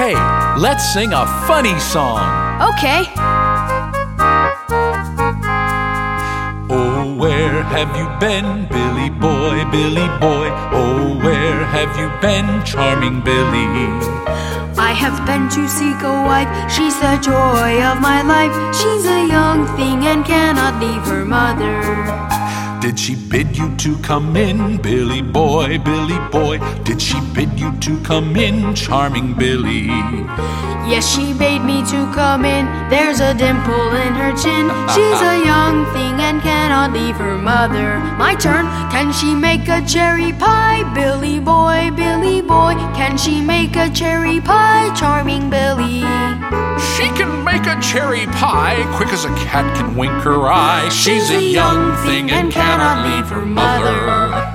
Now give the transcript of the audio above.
Hey, let's sing a funny song. Okay. Oh, where have you been, Billy boy, Billy boy? Oh, where have you been, charming Billy? I have been to seek a wife, she's the joy of my life. She's a young thing and cannot leave her mother. Did she bid you to come in, Billy boy, Billy boy? Did she bid you to come in, charming Billy? Yes, she bade me to come in. There's a dimple in her chin. She's a young thing and cannot leave her mother. My turn. Can she make a cherry pie, Billy boy, Billy boy? Can she make a cherry pie, charming Billy? She can make a cherry pie quick as a cat can wink her eye. She's a young thing and cannot leave her mother.